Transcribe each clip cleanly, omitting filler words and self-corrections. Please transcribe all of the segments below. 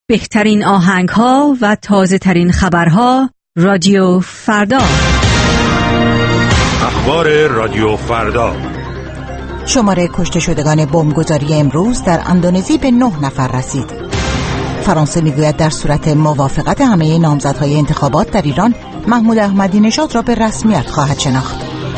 بهترین آهنگ‌ها و تازه‌ترین خبرها رادیو فردا. اخبار رادیو فردا. شماره کشته شدگان بمبگذاری امروز در اندونزی به 9 نفر رسید. فرانسه میگوید در صورت موافقت همه نامزدهای انتخابات در ایران، محمود احمدی نژاد را به رسمیت خواهد شناخت.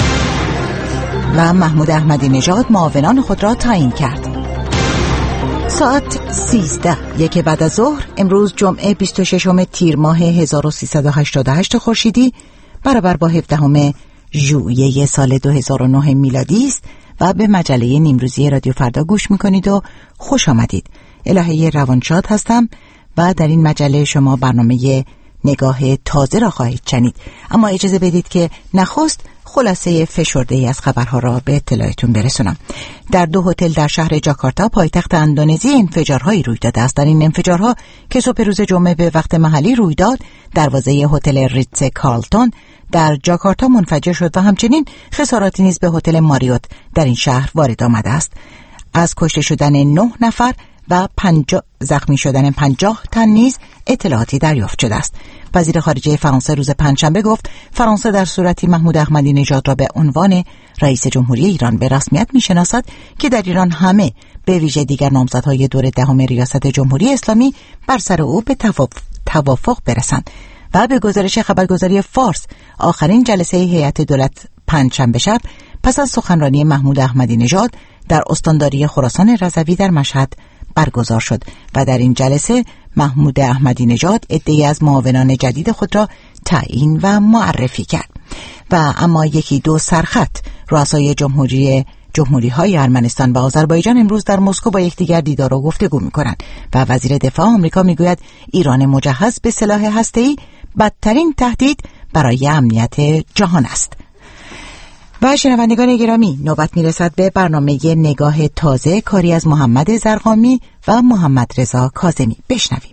و محمود احمدی نژاد معاونان خود را تعیین کرد. ساعت 13 بعد از ظهر امروز جمعه 26 تیر ماه 1388 خورشیدی برابر با 17 ژوئیه سال 2009 میلادی است و به مجله نیمروزی رادیو فردا گوش میکنید و خوش آمدید. الهه روانشاد هستم و در این مجله شما برنامه نگاه تازه را خواهید شنید. اما اجازه بدید که نخست خلاصه فشرده‌ای از خبرها را به اطلاعتون برسونم. در 2 هتل در شهر جاکارتا پایتخت اندونزی انفجارهایی روی داده است. در این انفجارها که صبح روز جمعه به وقت محلی روی داد، دروازه هتل ریتز کارلتون در جاکارتا منفجر شد و همچنین خساراتی نیز به هتل ماریوت در این شهر وارد آمده است. از کشته شدن 9 نفر و زخمی شدن 50 تن نیز اطلاعاتی دریافت شده است. وزیر خارجه فرانسه روز پنجشنبه گفت فرانسه در صورتی محمود احمدی نژاد را به عنوان رئیس جمهوری ایران به رسمیت میشناسد که در ایران همه به ویژه دیگر نامزدهای دور 10 ریاست جمهوری اسلامی بر سر او به توافق برسند. و به گزارش خبرگزاری فارس، آخرین جلسه هیئت دولت پنجشنبه شب پس از سخنرانی محمود احمدی نژاد در استانداری خراسان رضوی در مشهد برگزار شد و در این جلسه محمود احمدی نژاد عده‌ای از معاونان جدید خود را تعیین و معرفی کرد. و اما یکی دو سرخط رؤسای جمهوری‌های ارمنستان و آذربایجان امروز در مسکو با یکدیگر دیدار و گفتگو می‌کنند و وزیر دفاع آمریکا می‌گوید ایران مجهز به سلاح هسته‌ای بدترین تهدید برای امنیت جهان است. و شنوندگان گرامی، نوبت میرسد به برنامه نگاه تازه، کاری از محمد زرقامی و محمد رضا کاظمی. بشنویم.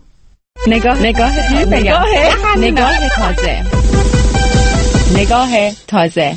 نگاه تازه.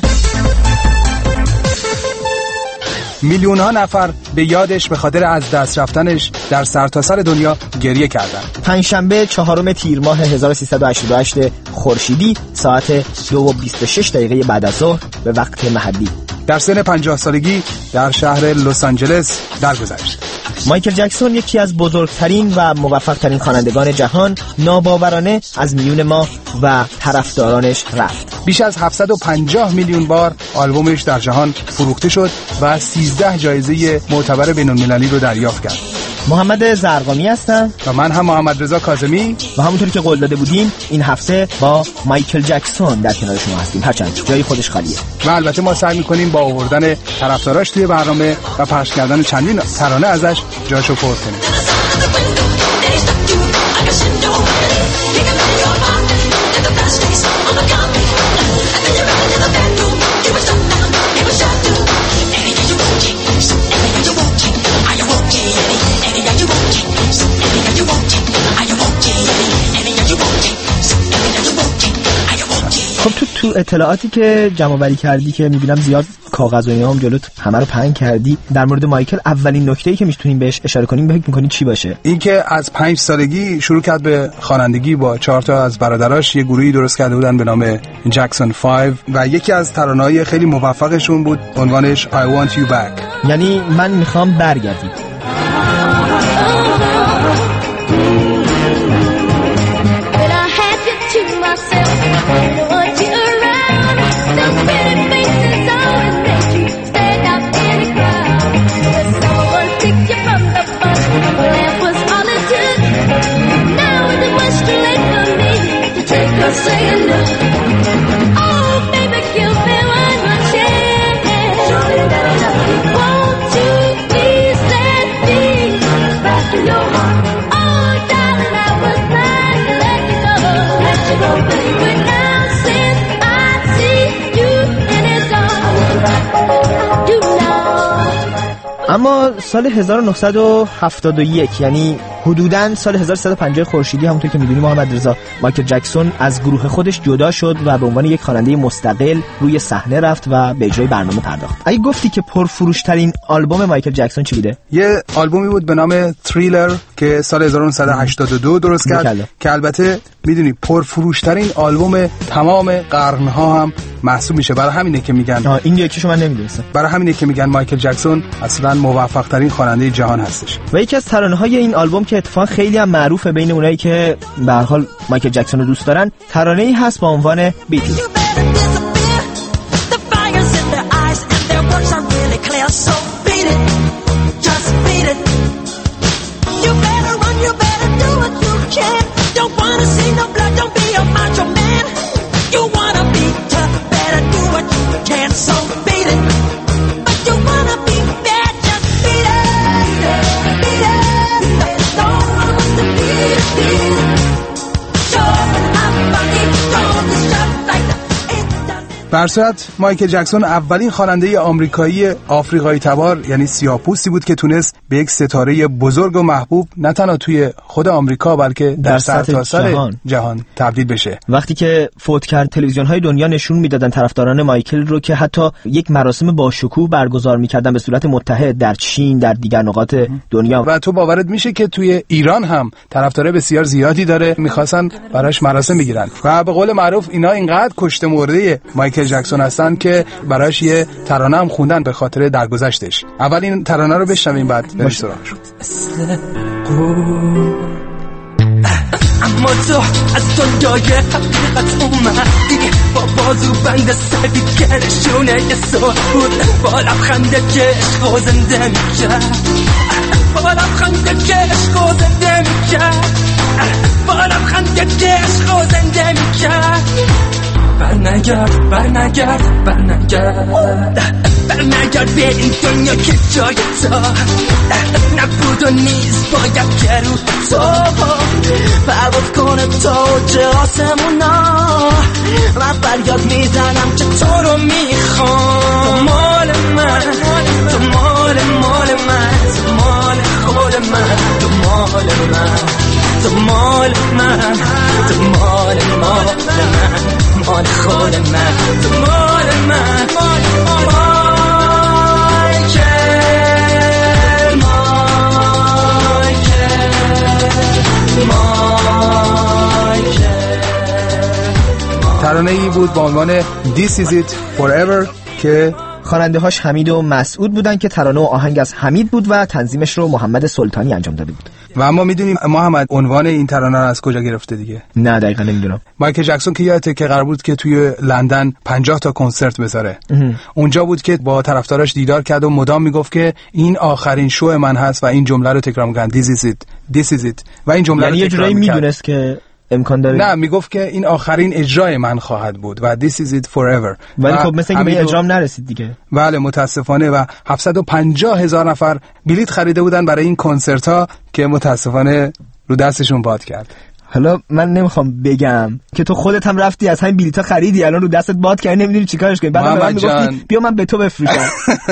میلیون ها نفر به یادش به خاطر از دست رفتنش در سرتاسر دنیا گریه کردند. پنجشنبه 4 تیر ماه 1388 خورشیدی ساعت 2:26 بعد از ظهر به وقت محلی در سن 50 سالگی در شهر لس آنجلس درگذشت. مایکل جکسون، یکی از بزرگترین و موفق‌ترین خوانندگان جهان، ناباورانه از میون ما و طرفدارانش رفت. بیش از 750 میلیون بار آلبومش در جهان فروخته شد و 13 جایزه معتبر بین‌المللی رو دریافت کرد. محمد زرقامی هستم و من هم محمد رضا کاظمی و همونطوری که قول داده بودیم این هفته با مایکل جکسون در کنار شما هستیم، هرچند جای خودش خالیه. و البته ما سعی می‌کنیم با آوردن طرفداراش توی برنامه و پخش کردن چندین ترانه ازش جاشو پر کنیم. تو اطلاعاتی که جمع‌آوری کردی که می‌بینم زیاد کاغذ و اینا هم جلوت همه رو پهن کردی، در مورد مایکل اولین نکته‌ای که می‌تونیم بهش اشاره کنیم فکر می‌کنی چی باشه؟ این که از 5 سالگی شروع کرد به خوانندگی، با 4 تا از برادراش یه گروهی درست کرده بودن به نام جکسون 5 و یکی از ترانه‌های خیلی موفقشون بود عنوانش I Want You Back، یعنی من می‌خوام برگردی. اما سال 1971 یعنی حدوداً سال 1350 خورشیدی، همونطور که می‌دونی محمد رضا، مایکل جکسون از گروه خودش جدا شد و به عنوان یک خواننده مستقل روی صحنه رفت و به اجرای برنامه پرداخت. اگه گفتی که پرفروش‌ترین آلبوم مایکل جکسون چی بوده؟ یه آلبومی بود به نام تریلر که سال 1982 درست کرد که البته میدونی پرفروش‌ترین آلبوم تمام قرن‌ها هم محسوب میشه. برای همینه که میگن این یکیشو من نمیدونستم. برای همینه که میگن مایکل جکسون اصلا موفق‌ترین خواننده جهان هستش. و یکی از ترانه‌های این آلبوم که اتفاقا خیلی هم معروفه بین اونایی که به هر حال مایکل جکسون رو دوست دارن، ترانه‌ای هست با عنوان بیتی. در صورت مایکل جکسون اولین خواننده آمریکایی آفریقایی تبار یعنی سیاه‌پوستی بود که تونست به یک ستاره بزرگ و محبوب نه تنها توی خود آمریکا بلکه در سرتاسر جهان تبدیل بشه. وقتی که فوت کرد تلویزیون‌های دنیا نشون میدادن طرفداران مایکل رو که حتی یک مراسم با شکوه برگزار می‌کردن به صورت متحد در چین، در دیگر نقاط دنیا. و تو باورت میشه که توی ایران هم طرفدار بسیار زیادی داره، می‌خواستن براش مراسم بگیرن. و به قول معروف اینا اینقدر کشته مرده مایکل جکسون هستن که براش یه ترانه هم خوندن به خاطر درگذشتش. اول این ترانه رو بشنویم بعد بریم سراغش. اما تو از دنیای حقیقت اومدی با بازو بند سردی که نشونه یه سال بود، با لبخنده که عشق و زنده میکرد، با لبخنده که عشق و زنده میکرد، با لبخنده که عشق و زنده میکرد. برنگرد برنگرد برنگرد برنگرد به این دنیا که جای تو نبود و نیست، باید که رو تو پرواز کنه تا چه آسمونا. من فریاد میزنم که تو رو میخوام، تو مال من، تو مال مال من، تو مال خود من، تو مال من، تو مال من، تو مال مال من، مال خود من، تو مال من، ترانه ای بود با عنوان This is it forever که خواننده هاش حمید و مسعود بودن که ترانه و آهنگ از حمید بود و تنظیمش رو محمد سلطانی انجام داده بود. و اما میدونیم محمد عنوان این ترانه رو از کجا گرفته دیگه؟ نه دقیقاً نمیدونم. مایکل جکسون که یادته که قرار بود که توی لندن 50 تا کنسرت بذاره، اونجا بود که با طرفداراش دیدار کرد و مدام میگفت که این آخرین شو من هست و این جمله رو تکرار می‌کرد This is it This is it و این جمله یعنی رو تکرار می‌کرد. میدونست که امکان داره؟ نه میگفت که این آخرین اجرای من خواهد بود و This is it forever. ولی خب مثل اینکه به اجرام نرسید دیگه. بله متاسفانه. و 750,000 نفر بلیط خریده بودن برای این کنسرت ها که متاسفانه رو دستشون باد کرد. حالا من نمیخوام بگم که تو خودت هم رفتی از همین بلیطا خریدی، الان رو دستت باد کردی نمیدونی چیکارش کنی، بعد من میگفتی بیا من به تو بفروشم.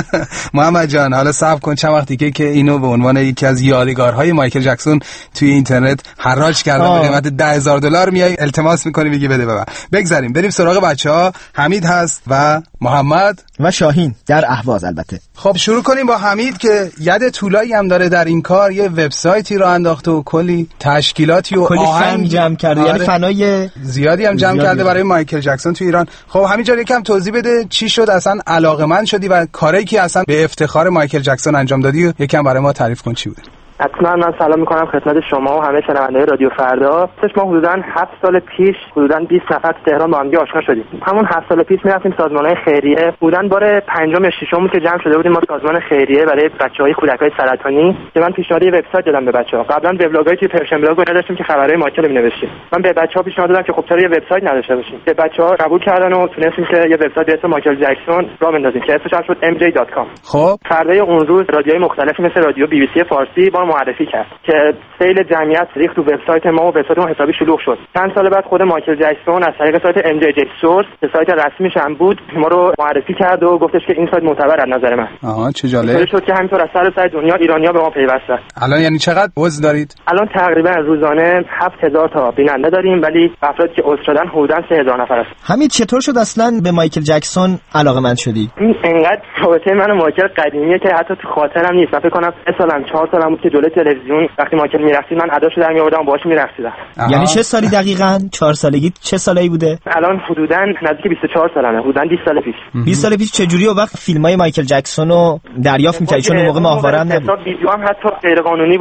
محمد جان حالا صبر کن چند وقتی که اینو به عنوان یکی از یادگارهای مایکل جکسون توی اینترنت حراج کردن به قیمت $10,000 میای التماس میکنی میگی بده بابا. بگذاریم بریم سراغ بچه‌ها. حمید هست و محمد و شاهین در اهواز. البته خب شروع کنیم با حمید که ید طولایی هم داره در این کار، یه وبسایتی رو انداخته و کلی تشکیلاتی و آهنگ جمع کرده. یعنی فنای زیادی هم جمع کرده برای مایکل جکسون تو ایران. خب همینجا یکم توضیح بده چی شد اصلا علاقه‌مند شدی و کاری که اصلا به افتخار مایکل جکسون انجام دادی و یکم برای ما تعریف کن چی بود. حتما من سلام میکنم خدمت شما و همه شنونده‌های رادیو فردا. ما حدوداً 7 سال پیش حدوداً 20 نفر تو تهران با هم آشنا شدیم. همون 7 سال پیش میرفتیم سازمان‌های خیریه. حدوداً بار پنجم یا ششم که جمع شده بودیم ما سازمان خیریه برای بچه‌های کودک‌های سرطانی که من پیشنهاد یه وبسایت دادم به بچه‌ها. قبلا وبلاگای توی پرشن بلاگ نداشتیم که خبرهای مایکل رو می‌نوشتیم. من به بچه‌ها پیشنهاد دادم که خب چرا یه وبسایت نداشته باشیم. که بچه‌ها قبول کردن و تونستیم که یه وبسایت به اسم مایکل جکسون راه بندازیم که اسمش شد mj.com. خب فردای اون روز رادیوهای مختلفی مثل رادیو BBC فارسی با ما معرفی کرد که سیل جمعیت ریخت تو وبسایت ما و وبسایت ما حسابی شلوغ شد. چند سال بعد خود مایکل جکسون از طریق سایت MJJ Source که سایت رسمیش هم بود ما رو معرفی کرد و گفتش که این سایت معتبر از نظر من. آها چه جالب. شد که همینطور از سر دنیا ایرانی‌ها به ما پیوستن. الان یعنی چقدر عضو دارید؟ الان تقریبا روزانه 7000 تا بیننده داریم ولی افرادی که عضو شدن حدوداً 3000 نفر است. همین چطور شد اصلا به مایکل جکسون علاقه‌مند شدی؟ اینقدر رابطه من و مایکل قدیمیه که حتی تو خاطرم نیست. فکر کنم 4 سالم بود که جلوی تلویزیون وقتی مایکل میرقصید من اداشو در میآوردم باهاش میرقصیدم. یعنی چه سالی دقیقاً؟ 4 سالگی چه سالی بوده؟ الان حدوداً نزدیک 24 سالمه. حدوداً 20 سال پیش. 20 سال پیش چجوری اون وقت فیلمای مایکل جکسون رو دریافت می‌کردی؟ چون اون موقع ماهواره هم نبود. ویدیو هم حتی غیر قانونی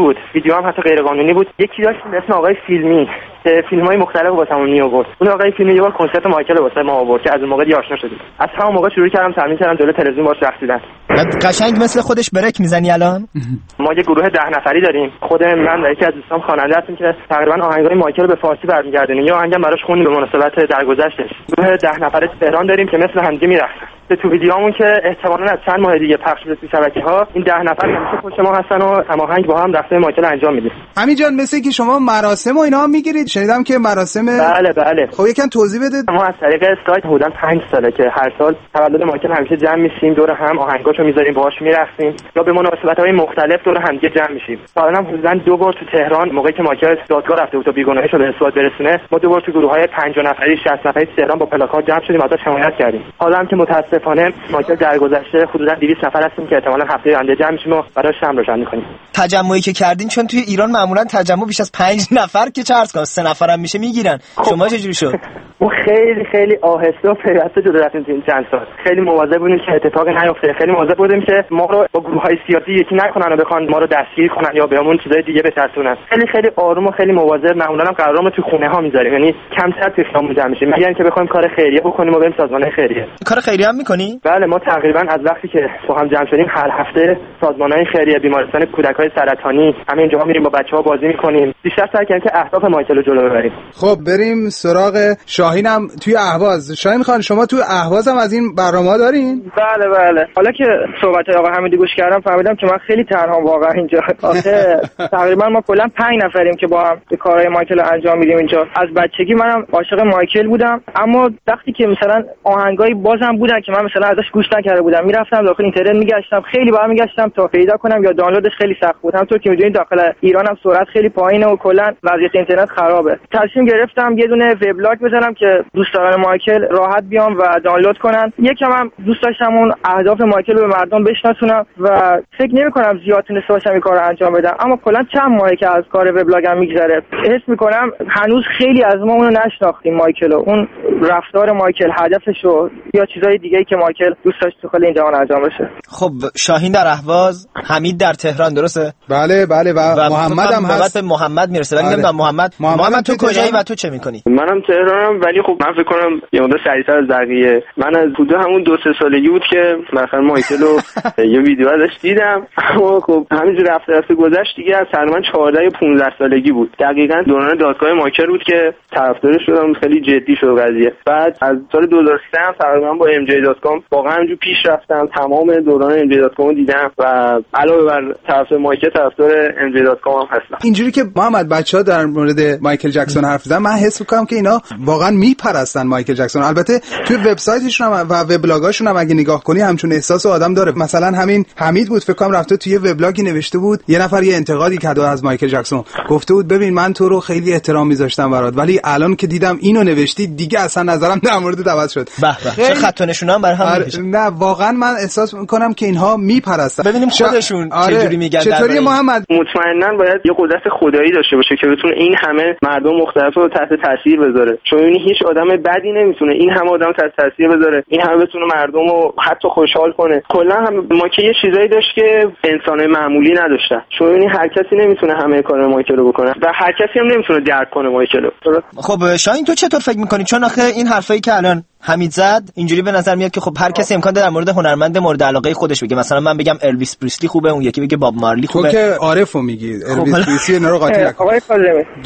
بود. یکی داشت به اسم آقای فیلمی که فیلم‌های مختلف واسمون میآورد. اون آقای فیلمی یه بار کنسرت مایکل واسه ما آورد که از اون موقع آشنا شدیم. از همون موقع شروع کردم تمرین کردم جلوی تلویزیون باهاش رقصیدن. قشنگ مثل خودش بریک میزنی الان؟ ما یه گروه 10 نفری داریم. خود من و یکی از دوستان خواننده هستیم که تقریبا آهنگای مایکل به فارسی برمیگردونیم. یا آهنگم براش خوندیم به مناسبت درگذشتش. گروه 10 نفره تهران داریم که مثل همدیگه میرقصن. تو ویدیومون که احتمالاً از چند ماه دیگه پخش بشه تو شبکه‌ها این 10 نفر همیشه پشت ما هستن و هماهنگ با هم رقص مایکل انجام میدیم. همین جان مثل که شما مراسم و اینا هم میگیرید. شنیدم که مراسم بله. خب یکم توضیح بده. ما از طریق سایت حدوداً 5 ساله که هر سال تولد مایکل همیشه جمع میشیم دور هم آهنگاشو میذاریم باهاش میرقصیم یا به مناسبت‌های مختلف دور هم دیگه جمع میشیم. حالا هم حدوداً 2 بار تو تهران موقعی که مایکل دادگاه رفته بود تا بیگناهیش رو به اثبات برسونه ما 2 بار تو گروه‌های 50 نفری 60 نفری تهران با پلاکارد جمع شدیم ازش حمایت کردیم. حالا هم که متأسفانه مایکل در گذشته حدوداً 200 نفر هستیم که احتمالاً هفته آینده جمع میشیم و برای شام روشن می‌کنیم. تجمعی که کردین چون توی ایران معمولاً تجمع بیش از 5 نفر که چه عرض کنم 3 نفرم میشه میگیرن. شما چجوری شد؟ ما خیلی آهسته و پیوسته جلو رفتیم تو این چند سال. خیلی مواظب بودیم که اتفاقی نیفته. خیلی مواظب بودیم که ما رو با گروه‌های سیاسی یکی نکنن و بخوان ما رو دستگیر کنن یا بهمون چیزای دیگه بترسونن. خیلی آروم و خیلی مواظب. معمولاً هم قرارمون تو خونه‌ها می‌ذاریم. یعنی کمتر تو خیابون جمع میشیم. میگن که بخوایم کار خیریه بکنیم و بریم سازمان خیریه. کار خیریه هم می‌کنی؟ بله ما تقریباً از وقتی که با هم جمع شدیم هر هفته سازمان‌های خیریه بیمارستان کودک‌های سرطانی همین جاها میریم با بچه‌ها بازی می‌کنیم. بیشتر سعی کردیم که اهداف مایکل رو جلو ببریم. خب بریم سراغ شاهینم توی اهواز. شاهین خان شما توی اهواز هم از این برنامه‌ها دارین؟ بله. حالا که صحبت آقا حمیدی گوش کردم فهمیدم که من خیلی تنها واقعا اینجا. آخه تقریبا ما کلا 5 نفریم که با هم کارهای مایکل رو انجام میدیم اینجا. از بچگی منم عاشق مایکل بودم اما وقتی که مثلا آهنگای بازم بودن که من مثلا ازش گوش نکرده بودم میرفتم داخل اینترنت میگشتم خیلی باهم میگشتم تا پیدا کنم یا دانلودش خیلی سخت بود. همونطور که میدونید داخل ایران هم سرعت خیلی پایینه و کلا وضعیت اینترنت خرابه. تصمیم گرفتم یه دونه وبلاگ بزنم که دوستان مایکل راحت بیام و دانلود کنن. یکم هم دوست داشتم اون اهداف مایکل رو به مردم بشناسونم و فکر نمی‌کنم زیاد تونسته باشم این کارو انجام بدم اما کلا چند ماهه که از کار وبلاگم میگذره حس می‌کنم هنوز خیلی از ما اونو نشناختیم مایکل رو. اون رفتار مایکل هدفشو یا چیزای دیگه‌ای که مایکل دوست داشت تو کل این جهان انجام بشه. خب شاهین در اهواز، حمید در تهران درسته؟ بله و محمد هم هست. به محمد میرسه ولی نمیدونم محمد تو کجایی و تو چه می‌کنی؟ منم تهرانم ولی خب من فکر کنم یه مقدار سریع‌تر از بقیه. من از حدود همون 2-3 سالگی بود که مثلا مایکل رو یه ویدیو ازش دیدم اما خب همینجوری رفته گذشت دیگه. از تقریبا 14 یا 15 سالگی بود. دقیقاً دوران دادگاه مایکل بود که طرفدار شدم. خیلی جدی شد قضیه. بعد از سال 2013 هم تقریبا با MJ.com واقعا همینجوری پیش رفتم. تمام دوران MJ.com رو دیدم و علاوه بر طرفدار مایکل طرفدار MJ.com هم هستم. اینجوری که محمد بچه‌ها در مورد مایکل جکسون حرف زدن من حس می‌کنم که اینا واقعا میپرستن مایکل جکسون. البته توی وبسایتشون و وبلاگاشون هم اگه نگاه کنی همچون احساس آدم داره. مثلا همین حمید بود فکر کنم رفته توی وبلاگی نوشته بود یه نفر یه انتقادی کرد از مایکل جکسون گفته بود ببین من تو رو خیلی احترام می‌ذاشتم برات ولی الان که دیدم اینو نوشتی دیگه اصلا نظرم در مورد عوض شد. چه خط و نشونه هم برای هم می‌کشه. نه واقعا من احساس می‌کنم که اینها میپرستن. ببینیم خودشون چجوری میگن. چطوری محمد؟ مطمئناً باید یه قدرت خدایی داشته باشه که بتونه این همه مردم مختلف رو تحت تاثیر بذاره. چون هیچ آدم بدی نمیتونه این همه آدم تحت تاثیر بذاره. این همه بتونه مردم رو حتی خوشحال کنه. کلا هم ما که یه چیزایی داشت که انسان معمولی نداشتن. چون هر کسی نمیتونه همه کار مایکل رو بکنه و هر کسی هم نمیتونه درک کنه مایکل رو. خب شاهین تو چطور فکر می‌کنی؟ چون آخه این حرفایی که الان حمید زد اینجوری به نظر میاد که خب هر کسی امکان داره در مورد هنرمند مورد علاقه خودش بگه. مثلا من بگم الویس پریسلی خوبه، اون یکی بگه باب مارلی خوبه. تو که عارفو میگی الویس پریسلی اینا رو قاطی نکن. آقای کاظمی جانم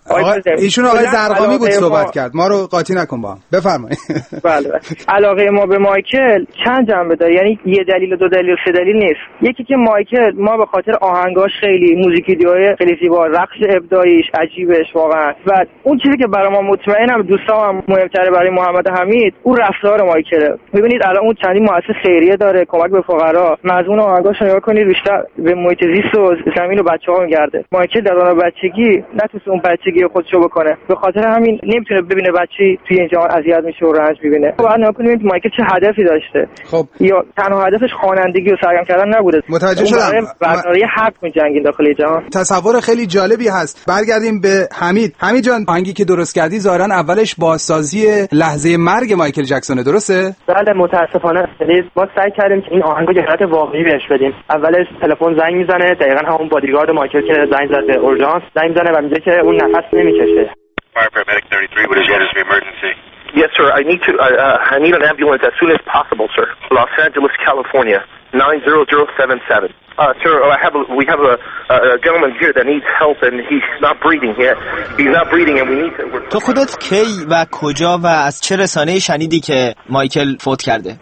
ایشون آقای زرقامی بود صحبت کرد، ما رو قاطی نکن با هم. بفرمایید. بله. علاقه ما به مایکل چند جنبه داره، یعنی یه دلیل و دو دلیل و سه دلیل نیست. یکی که مایکل ما به خاطر آهنگاش خیلی موزیک ویدیوهای خیلی زیبا، رقص ابداعیش عجیبش واقعا، و اون چیزی که برای ما مطمئنم دوستام مهمتره برای محمد حمید، اون رفتار مایکله. ببینید الان اون چندین مؤسسه خیریه داره، کمک به فقرا، مضمون آهنگاش نگاه کنید بیشتر به محیط زیست و زمین و بچه‌ها میگرده. مایکل در دوران بچگی نتونست اون بچگی خودشو بکنه، به خاطر همین نمیتونه ببینه بچه‌ای توی این جهان اذیت میشه و رنج میبینه. بعد نگاه کنید مایکل چه هدفی داشته. خب یا تنها هدفش خوانندگی و سرگرم کردن نبوده. متوجه شدم. برای حق می‌جنگید داخل جهان. تصور خیلی جالبی هست. برگردیم به حمید. حمید جان، آهنگی که درست کردی ظاهرا اولش بازسازی لحظه مرگ مایکل جکسون، درسته؟ بله متاسفانه ما سعی کردیم که این آهنگو یه حالت واقعی بهش بدیم. اولش تلفن زنگ میزنه، دقیقاً همون بادیگارد مایکل که زنگ زد به اورژانس زنگ میزنه و میگه که اون نفس نمیکشه. Fire paramedic 33, what is your emergency? Yes, sir. I need an ambulance as soon as possible, sir. Los Angeles, California, 90077. Sir, we have a gentleman here that needs help and he's not breathing yet. He's not breathing and we need to... تو خودت کی و کجا و از چه رسانه‌ای شنیدی که مایکل فوت کرده؟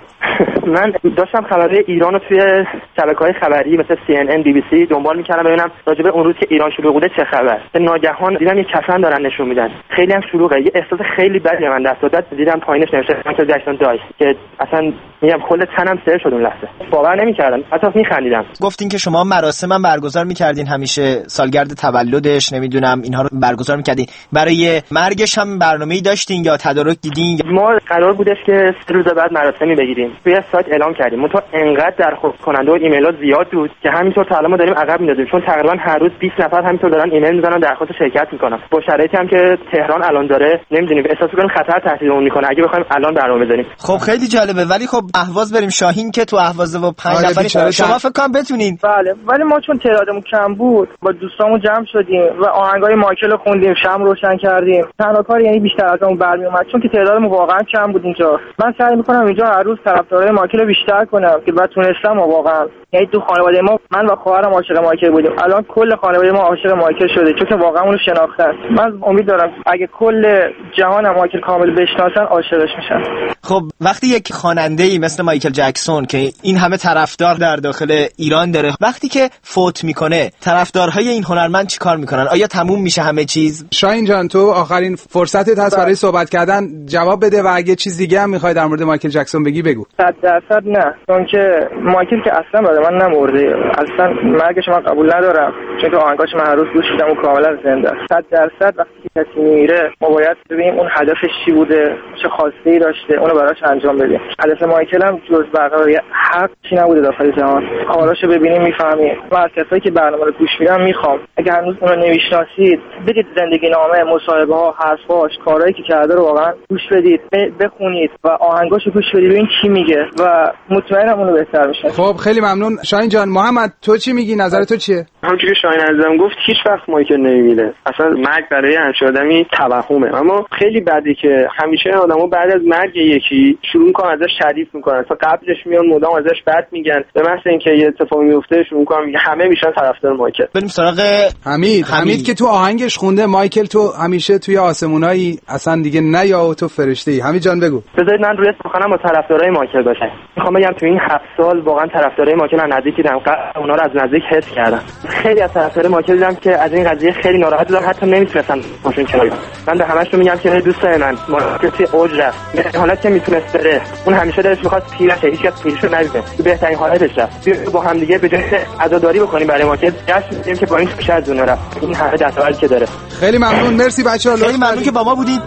من داشتم خبرهای ایران رو توی شبکه‌های خبری مثل CNN، BBC دنبال می‌کردم ببینم راجع به اون روز که ایران شروع بوده چه خبر. به ناگهان دیدم یه کفن دارن نشون میدن، خیلی هم شلوغه. یه احساس خیلی بدی من دست داد، دیدم پایینش نوشته مایکل جکسون دای، که اصلا میگم کل تنم سر شد اون لحظه. باور نمی‌کردم، حتی می‌خندیدم. گفتین که شما مراسم برگزار می‌کردین، همیشه سالگرد تولدش نمیدونم اینها رو برگزار می‌کردین. برای مرگش هم برنامه‌ای داشتین یا تدارک دیدین؟ ما قرار بودش که 3 روز بعد مراسمی بگیریم. توی سایت اعلام کردیم. منتها انقدر درخواست کننده و ایمیل‌ها زیاد بود که همینطور تا الان ما داریم عقب می‌اندازیم، چون تقریبا هر روز 20 نفر همینطور دارن ایمیل می‌زنن درخواست شرکت می‌کنن. با شرایطی هم که تهران الان داره نمی‌دونیم، احساس می‌کنیم خطر تهدیدمون می‌کنه اگه بخوایم الان برنامه بزنیم. خب خیلی جالبه، ولی خب اهواز بریم شاهین که تو اهوازه و 5 نفری شما فکر کنم بتونین. بله، ولی ما چون تعدادمون کم بود با دوستامون جمع شدیم و آهنگای مایکل رو خوندیم، شمع روشن کردیم. تنها کار یعنی بیشتر از اون برمی اومد، چون که تعدادمون واقعا کم بود اینجا. من سعی می‌کنم اینجا هر روز طرفدارای مایکل رو بیشتر کنم که بعد تونستم واقعا، یعنی تو خانواده ما من و خواهرم عاشق مایکل بودیم، الان کل خانواده ما عاشق مایکل شده چون که واقعا اون رو شناختن. من امید دارم اگه کل جهان هم مایکل کامل بشناسن عاشقش میشن. خب وقتی یک خواننده‌ای مثل مایکل جکسون که این همه طرفدار در داخل ایران داره، وقتی که فوت میکنه طرفدارهای این هنرمند چیکار میکنن؟ آیا تموم میشه همه چیز؟ شاهین جان، تو آخرین فرصتت هست برای صحبت کردن، جواب بده و اگه چیز دیگه هم میخوای در مورد مایکل جکسون بگی بگو. 100% نه، چون که مایکل که اصلا برای من نمرده، اصلا مرگش من قبول ندارم، چون که آهنگاش من هر روز گوش میدم و کاملا زنده است. 100% وقتی که کسی میره ما باید ببینیم اون هدفش چی بوده، چه خواسته‌ای داشته، اونو براش انجام بدیم. هدف مایکل هم جز برقراری حق چی نبوده داخل جهان. کاراشو ببینیم میفهمیم. من از کسایی که برنامه رو گوش میدم میخوام اگه هنوز اونو نمیشناسید برید زندگی نامه، مصاحبه‌ها، حرفاش، کارهایی که کرده رو واقعا گوش بدید، بخونید و آهنگاشو گوش بدید ببین چی میگه و مطمئنم اونو بهتر میشه. خب خیلی ممنون شاهین جان. محمد تو چی میگی؟ نظر تو چیه؟ همونجوری که شاهین عزیزم گفت هیچ وقت مایکل نمیمیره، اصلا مرگ برای همچین آدمی توهمه. اما خیلی بدی که همیشه آدمو بعد از مرگ یکی شروع میکنن ازش تعریف میکنن، تا قبلش میان مدام ازش بد میگن، به محض اینکه یه اتفاقی میفته شروع میکنن میگن همه میشن طرفدار مایکل. بریم سراغ حمید که تو آهنگش خونده مایکل تو همیشه توی آسمونایی اصلا دیگه نیا و تو فرشته‌ای. حمید جان بگو. بذارید من روی سخنم با طرفدارای مایکل باشم. میخوام بگم تو این 7 سال واقعا طرفدارای مایکل از نزدیک دیدم، اونا رو از نزدیک حس کردم. خیلی از طرفدارای مایکل دیدم که از این قضیه خیلی ناراحت بودن، حتی نمیتونستن باشون کنار. من به همه‌شون میگم که دوستای من مایکل توی اوج رفت، به حالت که میتونست بره، اون همیشه دلش میخواد پیرش، هیچ کس پیرشو ندیده، تو بهترین حالتش رفت. بیا با هم دیگه به جای عزاداری بکنیم برای مایکل، جشن بگیریم که با این خوش از اون رفت، این همه دستاوردی که داره. خیلی ممنون، مرسی بچه‌ها، خیلی ممنون که با ما بودید.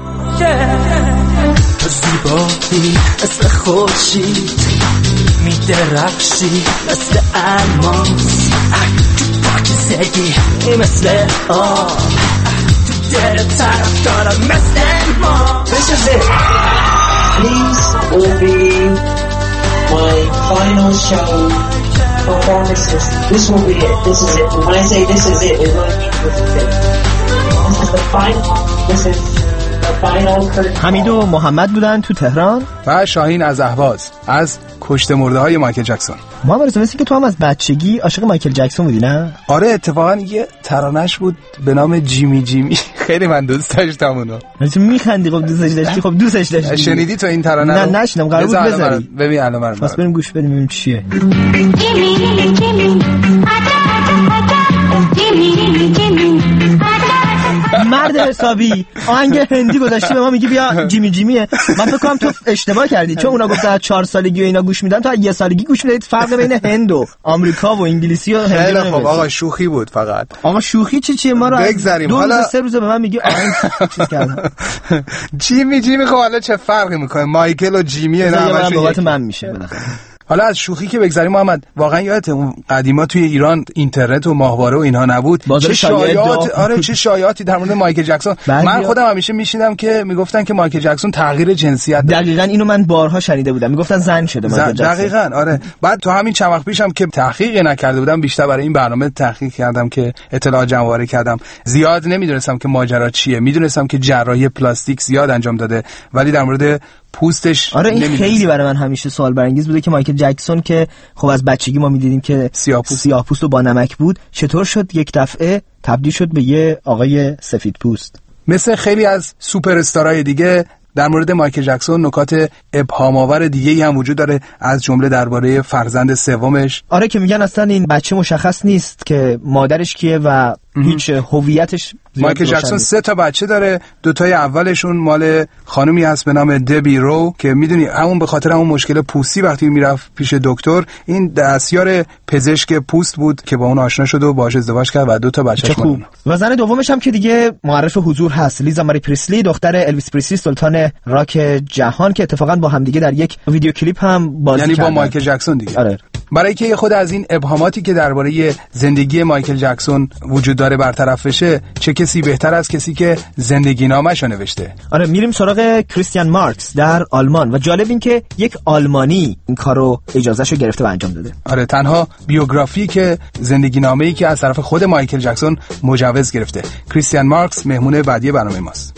زیبایی مثل خورشید میدرخشی مثل الماس، تو پاک زدی مثل آب، تو دل طرفدارم مثل ما. This is it. These will be my final show performances. This will be it. This is it. When I say this is it, it really means this is it. This is the final. This is حمید و محمد بودن تو تهران و شاهین از اهواز از کشته مرده های مایکل جکسون. محمد رضا که تو هم از بچگی عاشق مایکل جکسون بودی نه؟ آره، اتفاقا یه ترانه‌اش بود به نام جیمی جیمی خیلی من دوست داشتم اونو. میخندی؟ خب دوستش داشتی. خب دوستش داشتی. شنیدی تو این ترانه رو؟ نه نشنیدم. قرار بود بذاری. ببین الان پس بریم گوش بدیم ببینیم چیه. مرد حسابی آهنگ هندی گذاشتی به ما میگی بیا جیمی جیمیه. من فکر کنم تو اشتباه کردی، چون اونا گفتن 4 سالگی و اینا گوش میدن، تو از 1 سالگی گوش میدید. فرق بین هند و آمریکا و انگلیسی و هندی رو. خب آقا شوخی بود فقط. آقا شوخی چیه؟ ما رو بگذاریم. حالا 3 روزه به من میگی آهنگ چیز کردم. جیمی خب حالا چه فرقی میکنه؟ مایکل و جیمی اینا همشون بابت من میشه بالاخره. حالا از شوخی که بگذاریم محمد، واقعا یادت اون قدیما توی ایران اینترنت و ماهواره و اینها نبود، چه شایعات چه شایعاتی در مورد مایکل جکسون. من خودم همیشه میشیدم که میگفتن که مایکل جکسون تغییر جنسیت داره. دقیقاً اینو من بارها شنیده بودم، میگفتن زن شده مایکل جکسون. دقیقاً آره. بعد تو همین چند وقت پیشم که تحقیق نکرده بودم، بیشتر برای این برنامه تحقیق کردم که اطلاعات جمع‌آوری کردم. زیاد نمیدونستم که ماجرا چیه. میدونستم که جراحی پلاستیک زیاد انجام داده، ولی در مورد پوستش آره این خیلی برای من همیشه سوال برانگیز بوده که مایکل جکسون که خب از بچگی ما می‌دیدیم که سیاه‌پوست و با نمک بود، چطور شد یک دفعه تبدیل شد به یه آقای سفید پوست؟ مثل خیلی از سوپر استارهای دیگه در مورد مایکل جکسون نکات ابهام‌آور دیگه‌ای هم وجود داره، از جمله درباره فرزند سومش. آره که میگن اصلا این بچه مشخص نیست که مادرش کیه و هیچ هویتش. مایکل جکسون 3 تا بچه داره. 2 تای اولشون مال خانومی هست به نام دبی رو که میدونی همون به خاطر همون مشکل پوستی وقتی میرفت پیش دکتر، این دستیار پزشک پوست بود که با اون آشنا شد و باهاش ازدواج کرد و 2 تا بچه‌ش بود. و زن دومش هم که دیگه معرف حضور هست، لیزا ماری پریسلی، دختر الویس پریسلی سلطان راک جهان، که اتفاقا با هم دیگه در یک ویدیو کلیپ هم بازی کردن. یعنی با مایکل جکسون دیگه. آره. برای که خود از این ابهاماتی که درباره زندگی مایکل جکسون وجود داره برطرف بشه، چه کسی بهتر از کسی که زندگی نامه‌شو نوشته؟ آره میریم سراغ کریستیان مارکس در آلمان و جالب این که یک آلمانی این کارو اجازهشو گرفته و انجام داده. آره تنها بیوگرافی که زندگی نامه‌ای که از طرف خود مایکل جکسون مجوز گرفته. کریستیان مارکس مهمون بعدی برنامه ماست.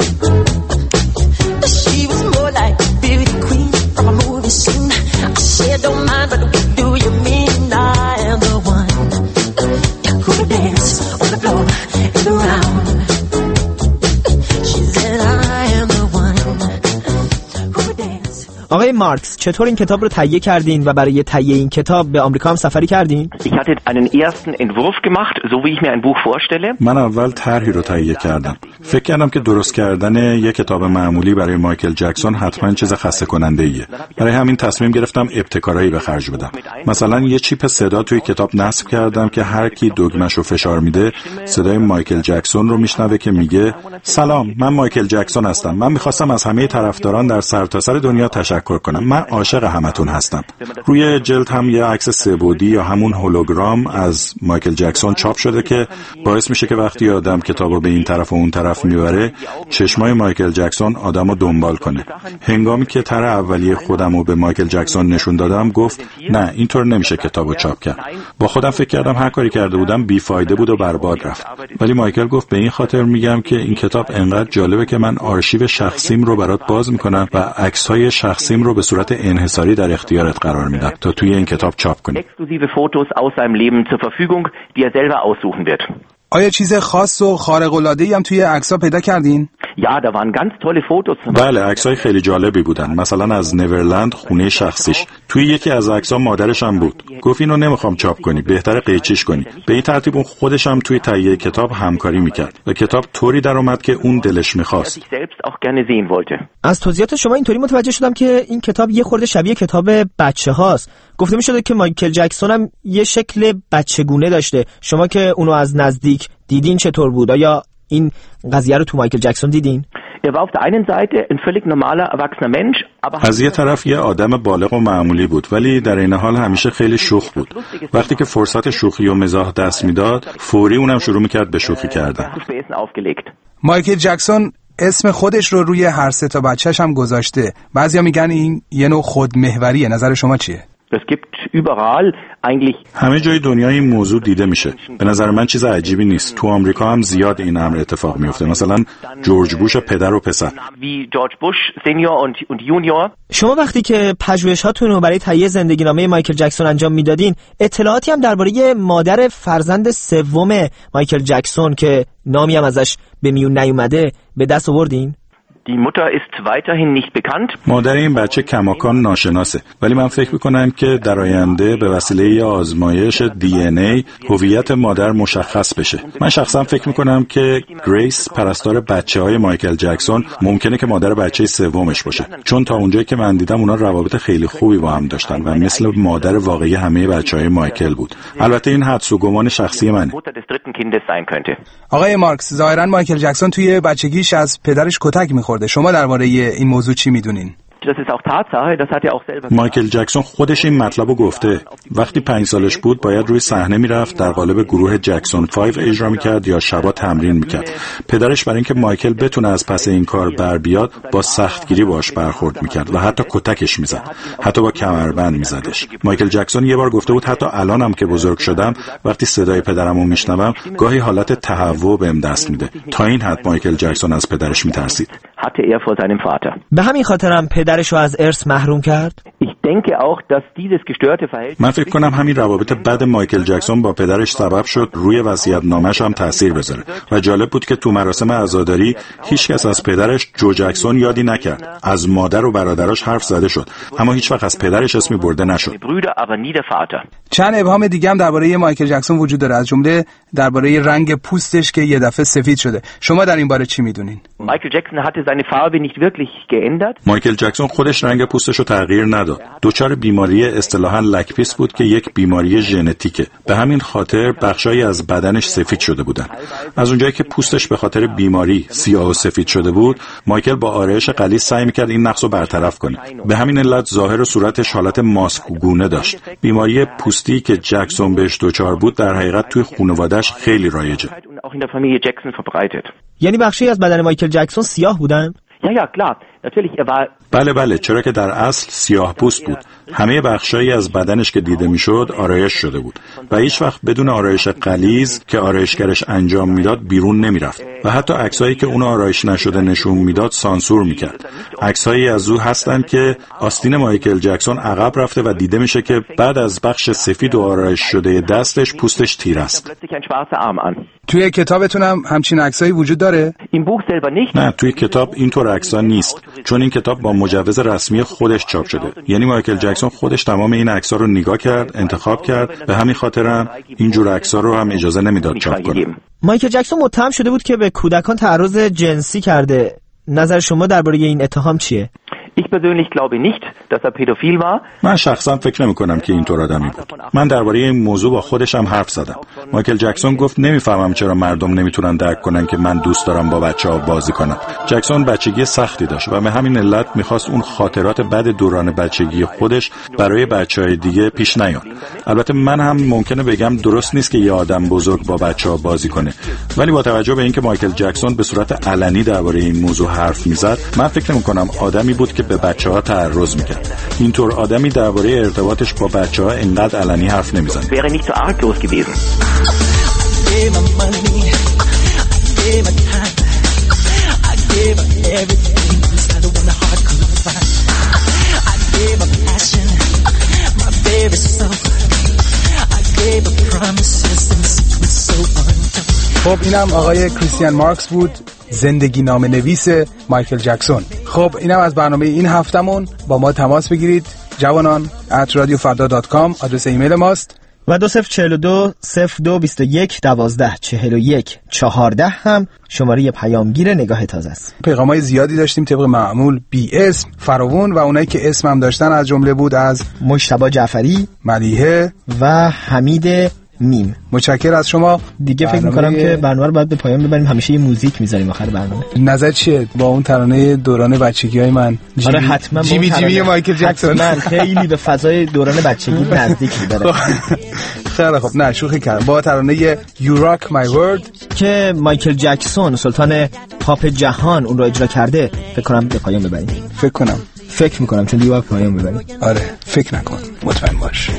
آقای مارکس چطور این کتاب رو تهیه کردین و برای تهیه این کتاب به آمریکا هم سفری کردین؟ Ich hatte einen ersten Entwurf gemacht, so wie ich mir ein Buch vorstelle. من اول طرحی رو تهیه کردم. فکر کردم که درست کردن یک کتاب معمولی برای مایکل جکسون حتما چیز خسته کننده ایه. برای همین تصمیم گرفتم ابتکارایی به خرج بدم. مثلا یه چیپ صدا توی کتاب نصب کردم که هر کی دگمه‌شو فشار میده صدای مایکل جکسون رو میشنوه که میگه سلام، من مایکل جکسون هستم. من میخواستم از همه طرفداران در سرتاسر دنیا تشکر کنم. من عاشق همتون هستم. روی جلد هم یه عکس 3 بعدی یا همون هولوگرام از مایکل جکسون چاپ شده که باعث میشه که وقتی آدم کتابو به این طرف و اون طرف میبره، چشمای مایکل جکسون آدمو دنبال کنه. هنگامی که طرح اولیه خودمو به مایکل جکسون نشون دادم گفت نه اینطور نمیشه کتابو چاپ کرد. با خودم فکر کردم هر کاری کرده بودم بیفایده بود و برباد رفت. ولی مایکل گفت به این خاطر میگم که این کتاب انقدر جالبه که من آرشیو شخصیم رو برات باز میکنم و عکس‌های شخصیم رو به صورت انحصاری در اختیارت قرار میدم تا توی این کتاب چاپ کنی. Exklusive Fotos aus seinem Leben zur Verfügung, die er selber aussuchen wird. آیا چیز خاص و خارق العاده‌ای هم توی عکس‌ها پیدا کردین؟ Ja, da waren ganz tolle Fotos. بله، عکس‌های خیلی جالبی بودن. مثلا از نیورلند خونه شخصیش. توی یکی از عکس‌ها مادرش هم بود. گفت اینو نمیخوام چاپ کنی، بهتره قیچیش کنی. به این ترتیب اون خودش هم توی تهیه کتاب همکاری میکرد و کتاب طوری در اومد که اون دلش می‌خواست. از توضیحات شما اینطوری متوجه شدم که این کتاب یه خورده شبیه کتاب بچه‌هاست. گفته می‌شده که مایکل جکسون هم یه شکل بچگونه داشته. شما که اونو از نزدیک دیدین چطور بود؟ آیا این قضیه رو تو مایکل جکسون دیدین؟ از یه طرف یه آدم بالغ و معمولی بود ولی در این حال همیشه خیلی شوخ بود. وقتی که فرصت شوخی و مزاح دست میداد فوری اونم شروع میکرد به شوخی کردن. مایکل جکسون اسم خودش رو روی هر 3 تا بچه‌ش هم گذاشته. بعضیا میگن این یه نوع خودمحوریه. نظر شما چیه؟ Es gibt überall eigentlich همه جای دنیا این موضوع دیده میشه. به نظر من چیز عجیبی نیست. تو آمریکا هم زیاد این امر اتفاق میفته. مثلا جورج بوش پدر و پسر. wie George Bush Senior und Junior. شما وقتی که پژوهشاتون رو برای تهیه زندگینامه مایکل جکسون انجام میدادین، اطلاعاتی هم درباره مادر فرزند سوم مایکل جکسون که نامی هم ازش به میون نیومده به دست آوردین؟ Die Mutter ist weiterhin nicht bekannt. مادر این بچه کماکان ناشناسه، ولی من فکر میکنم که در آینده به وسیله آزمایش DNA هویت مادر مشخص بشه. من شخصا فکر میکنم که گریس پرستار بچه‌های مایکل جکسون ممکنه که مادر بچه سومش باشه، چون تا اونجایی که من دیدم اونا روابط خیلی خوبی با هم داشتن و مثل مادر واقعی همه بچه‌های مایکل بود. البته این حدس و گمان شخصی منه. آقای مارکس، ظاهرا مایکل جکسون توی بچگیش از پدرش کتک می‌خورد. شما درباره این موضوع چی میدونین؟ مایکل جکسون خودش این مطلب رو گفته. وقتی 5 سالش بود باید روی صحنه میرفت، در قالب گروه جکسون 5 اجرا میکرد یا شبا تمرین میکرد. پدرش برای اینکه مایکل بتونه از پس این کار بر بیاد با سختگیری باش برخورد میکرد و حتی کتکش میزد، حتی با کمربند میزدش. مایکل جکسون یه بار گفته بود حتی الانم که بزرگ شدم وقتی صدای پدرمو میشنوم گاهی حالت تهوع بهم دست میده. تا این حد مایکل جکسون از پدرش میترسید. به همین خاطرم پدرش رو از ارث محروم کرد. من فکر کنم همین روابط بد مایکل جکسون با پدرش سبب شد روی وصیت‌نامه‌اش هم تاثیر بذاره. و جالب بود که تو مراسم عزاداری هیچ کس از پدرش جو جکسون یادی نکرد. از مادر و برادراش حرف زده شد، اما هیچ وقت از پدرش اسمی برده نشد. چند ابهام دیگه هم درباره مایکل جکسون وجود داره، از جمله درباره رنگ پوستش که یه دفعه سفید شده. شما در این باره چی میدونین؟ مایکل جکسون خودش رنگ پوستش رو تغییر نداد. دچار بیماری اصطلاحاً لکپیس بود که یک بیماری ژنتیکه. به همین خاطر بخشایی از بدنش سفید شده بودن. از اونجایی که پوستش به خاطر بیماری سیاه و سفید شده بود، مایکل با آرایش غلیظ سعی می‌کرد این نقص رو برطرف کنه. به همین علت ظاهر و صورتش حالت ماسک‌گونه داشت. بیماری پوستی که جکسون بهش دچار بود در حقیقت توی خانواده‌اش خیلی رایجه. یعنی بخشی از بدن مایکل جکسون سیاه بودن؟ بله، چرا که در اصل سیاه پوست بود. همه بخشایی از بدنش که دیده میشد آرایش شده بود و هیچ وقت بدون آرایش غلیظ که آرایشگرش انجام میداد بیرون نمیرفت و حتی عکسایی که اون آرایش نشده نشون میداد سانسور میکرد. عکسایی از او هستن که آستین مایکل جکسون عقب رفته و دیده میشه که بعد از بخش سفید و آرایش شده دستش پوستش تیر است. توی کتابتون هم همچین عکسایی وجود داره؟ نه، توی کتاب اینطور عکسا نیست، چون این کتاب با مجوز رسمی خودش چاپ شده. یعنی مایکل جکسون خودش تمام این عکس‌ها رو نگاه کرد، انتخاب کرد، به همین خاطرم این جور عکس‌ها رو هم اجازه نمیداد چاپ کنه. مایکل جکسون متهم شده بود که به کودکان تعرض جنسی کرده. نظر شما درباره این اتهام چیه؟ Ich persönlich glaube nicht, dass er pädophil war. من شخصا فکر نمی‌کنم که اینطور آدمی بود. من درباره این موضوع با خودشم حرف زدم. مایکل جکسون گفت نمی‌فهمم چرا مردم نمیتونن درک کنن که من دوست دارم با بچه‌ها بازی کنم. جکسون بچگی سختی داشت و به همین علت می‌خواست اون خاطرات بد دوران بچگی خودش برای بچه‌های دیگه پیش نیاد. البته من هم ممکنه بگم درست نیست که یه آدم بزرگ با بچه‌ها بازی کنه. ولی با توجه به اینکه مایکل جکسون به صورت علنی درباره این موضوع حرف می‌زد، من فکر نمی‌کنم آدمی بود که به بچه‌ها تعرض می‌کرد. اینطور آدمی درباره ارتباطش با بچه‌ها اینقدر علنی حرف نمی‌زنه. Wäre nicht so arglos gewesen. خب اینم آقای کریستیان مارکس بود، زندگی نامه نویس مایکل جکسون. خب اینم از برنامه این هفتمون. با ما تماس بگیرید جوانان @radiofarda.com آدرس ایمیل ماست و 2042 0221 12 41 14 هم شماره پیامگیر نگاه تازه است. پیغامای زیادی داشتیم طبق معمول، بی اسم، فراوون و اونایی که اسم هم داشتن از جمله بود از مجتبی جعفری، ملیحه و حمید میم. متشکرم از شما. دیگه فکر می‌کنم که برنامه رو باید به پایان ببریم. همیشه یه موزیک می‌ذاریم آخر برنامه. نظر چیه با اون ترانه دوران بچگی‌های من؟ آره حتما جیمی مایکل جکسون. من خیلی به فضای دوران بچگی نزدیکی داره. خیلی خب، نه شوخی کردم. با ترانه You Rock My World که مایکل جکسون سلطان پاپ جهان اون رو اجرا کرده، فکر کنم به پایان ببریم. فکر کنم فکر میکنم چون دیگه باید پایان ببریم. آره فکر نکن، مطمئن باش.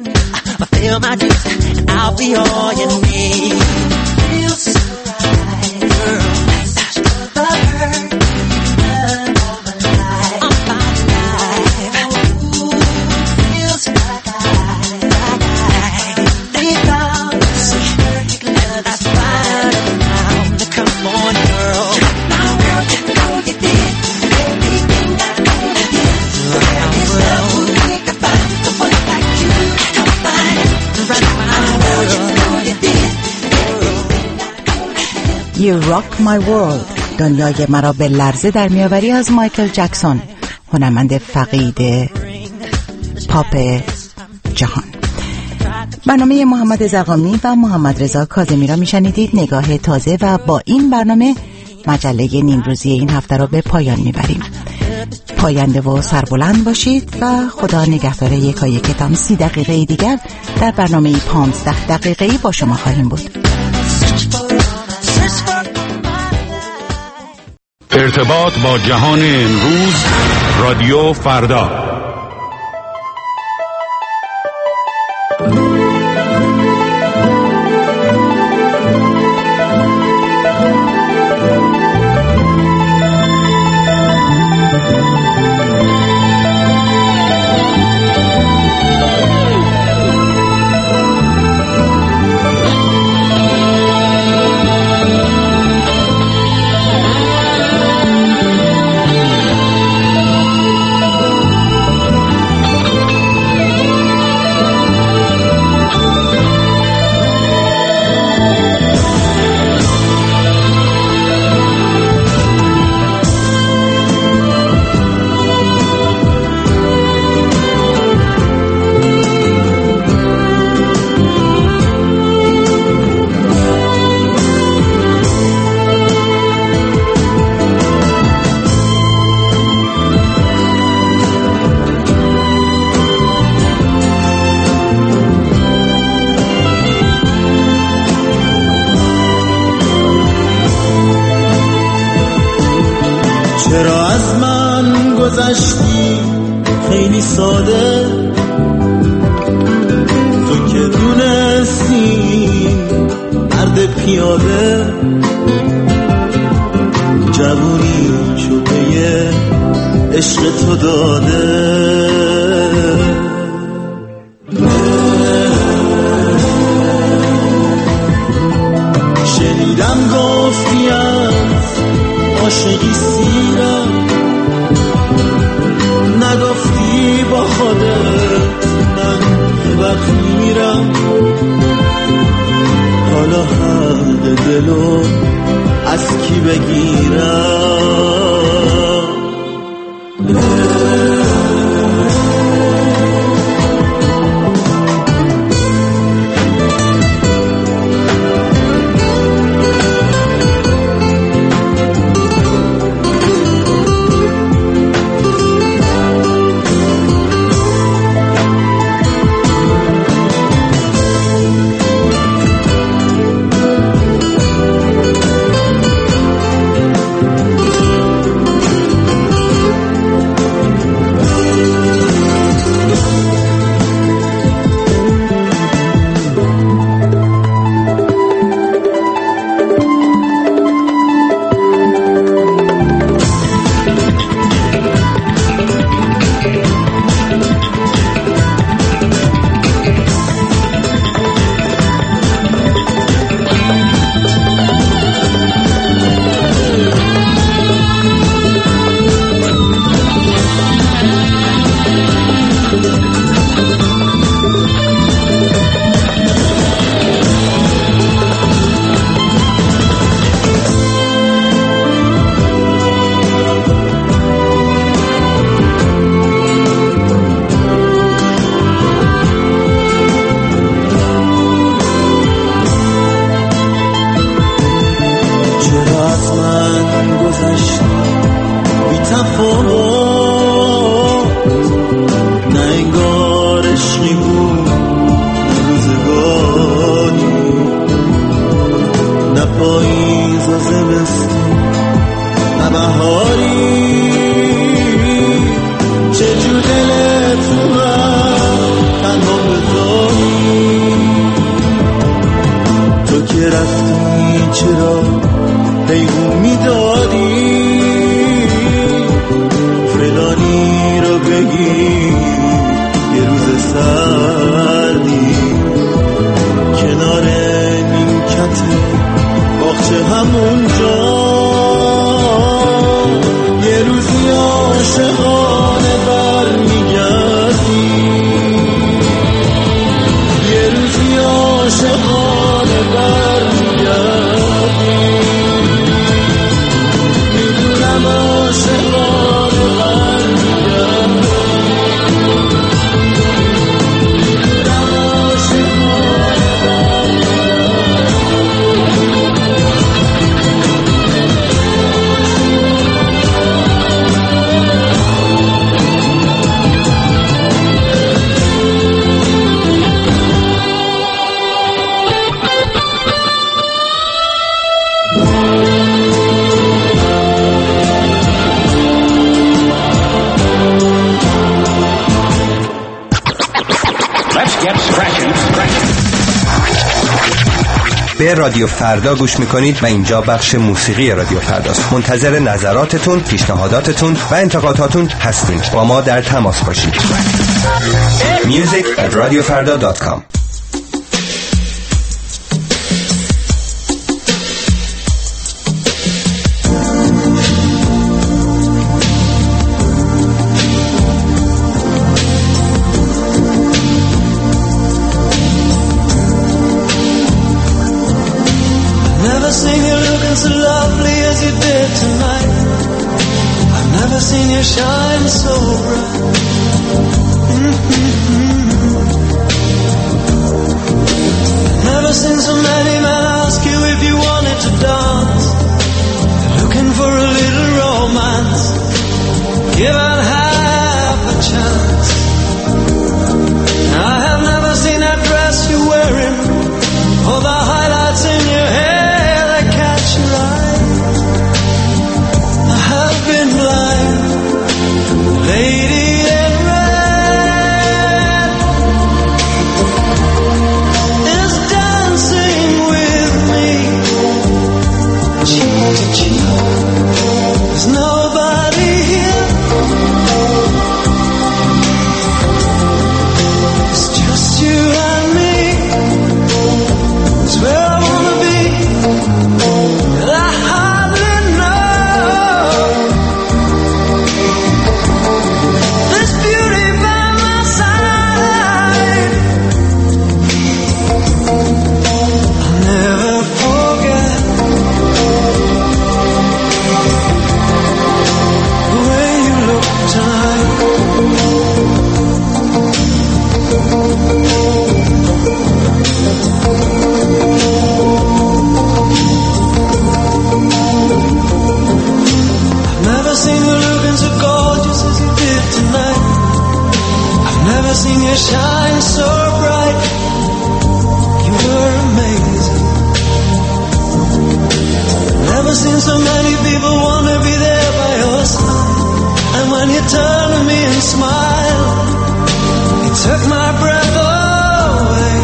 You Rock My World، دنیای مرا به لرزه در میآوری از مایکل جکسون، هنرمند فقید پاپ جهان. برنامه محمد زغامی و محمد رضا کاظمی را میشنیدید. نگاه تازه و با این برنامه مجله نیمروزی این هفته را به پایان میبریم. پاینده و سربلند باشید و خدا نگهدار. یکایکتان 30 دقیقه دیگر در برنامه 15 دقیقه‌ای با شما خواهیم بود. ارتباط با جهان امروز، رادیو فردا. چرا از من گذشتی خیلی ساده، تو که دونستی مرد پیاده، جوونی چوبه عشق تو داده. شنیدم گفتی از عاشقی سیرم، نگفتی با خودت من وقت میرم. حالا حق دلو از کی بگیرم؟ به رادیو فردا گوش میکنید و اینجا بخش موسیقی رادیو فرداست. منتظر نظراتتون، پیشنهاداتتون و انتقاداتون هستیم. با ما در تماس باشید. music@radiofarda.com. So lovely as you did tonight. I've never seen you shine so bright. Never seen so many men ask you if you wanted to dance. They're looking for a little romance. Give it half a chance. I have never seen that dress you're wearing, or the highlights in your hair. Lady in red is dancing with me, cheek to cheek. There's nobody here. It's just you and me. It's where I wanna be. And I hardly know. Seen you shine so bright. You were amazing. Never seen so many people want to be there by your side. And when you turned to me and smiled, it took my breath away.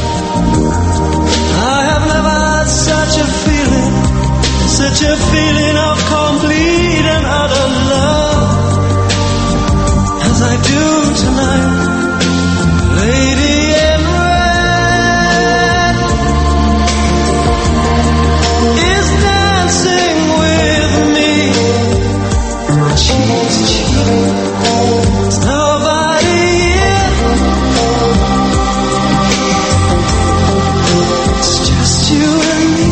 I have never had such a feeling of complete and utter love as I do tonight. Lady in red is dancing with me, cheek to cheek. There's nobody here. It's just you and me.